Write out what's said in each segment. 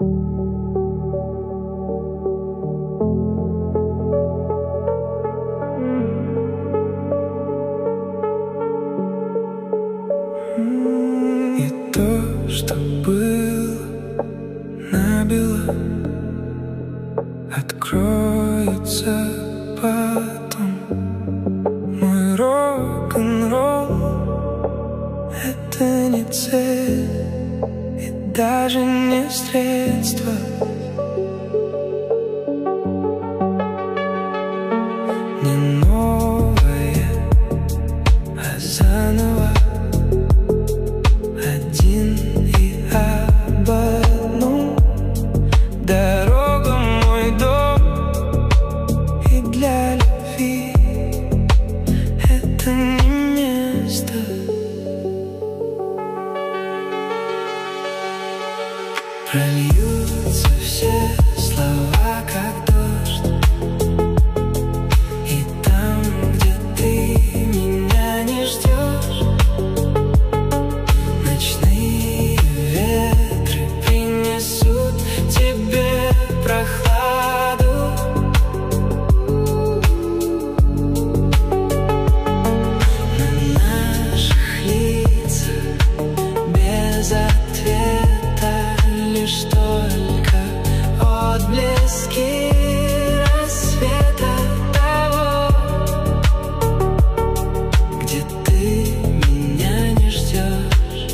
И то, что было набело, откроется потом. Мой рок-н-ролл — это не цель и даже не средство. Не новое, а заново. Один и об одном. Дорога — мой дом, и для любви это не место. Прольются все слова, как дождь, и там, где ты меня не ждешь, ночные ветры принесут тебе прохладу. На наших лицах без ответа лишь только отблески рассвета того, где ты меня не ждешь.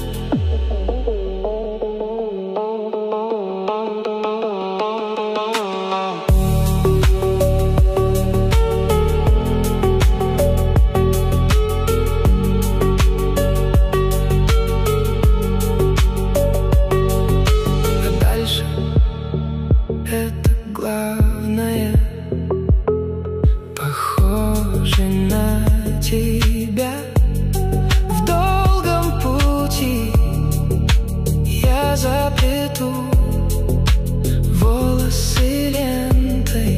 А дальше это главное. Похоже на тебя в долгом пути. Я заплету волосы лентой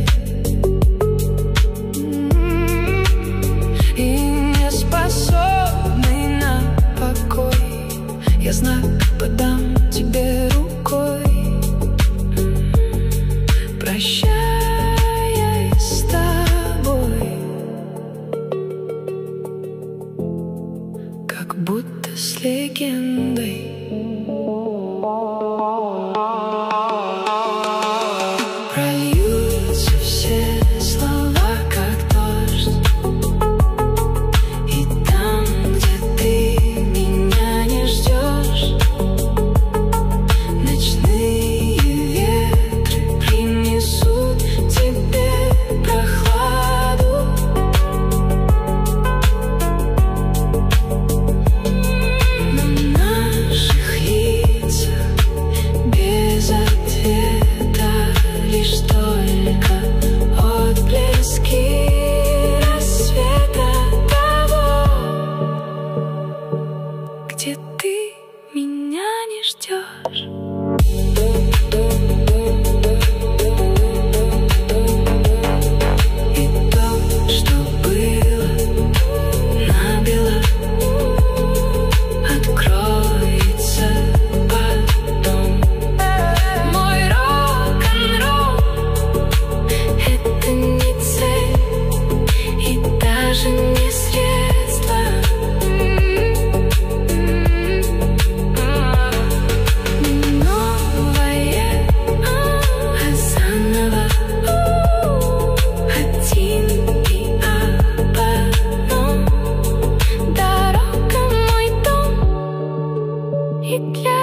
и не способный на покой. Я знак подам тебе рукой, прощаясь с тобой, как будто с легендой. Прольются все слова, как дождь, и там, где ты меня не ждешь, ночные ветры принесут тебе прохладу. На наших лицах без ответа лишь только отблески рассвета того, где ты меня не ждешь. И то, что было набело, откроется потом. Мой рок-н-ролл — это не цель и даже не средство. Не новое, а заново. Один и об одном. Дорога — мой дом, и для